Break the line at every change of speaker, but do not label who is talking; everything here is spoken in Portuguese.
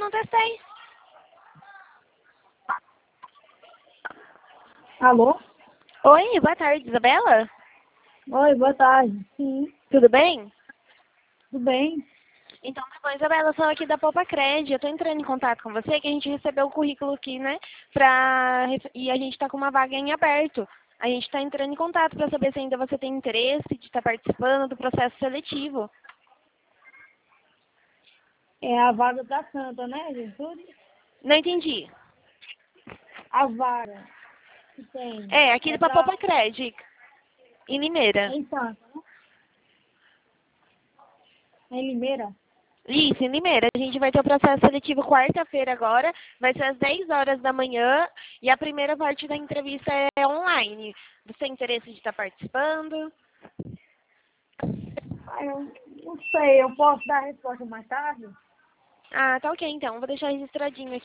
não testei.
Alô?
Oi, boa tarde, Isabela.
Oi, boa tarde. Sim,
Tudo bem?
tudo bem?
Então, tá bom, Isabela, eu sou aqui da Poupa Cred. Eu tô entrando em contato com você, que a gente recebeu o currículo aqui, né? E a gente tá com uma vaga em aberto. A gente tá entrando em contato para saber se ainda você tem interesse de estar participando do processo seletivo.
É a vaga da Santa, né, Jesus?
Não entendi.
A vaga que tem
É, aqui
é
da
pra
Poupa Cred, em Limeira.
em Santa, né? Em Limeira?
Isso, em Limeira. A gente vai ter o processo seletivo quarta-feira agora, vai ser às 10 horas da manhã e a primeira parte da entrevista é online. Você tem interesse de estar participando?
Ah, eu não sei, eu posso dar a resposta mais tarde?
Ah, tá ok então. Vou deixar registradinho aqui.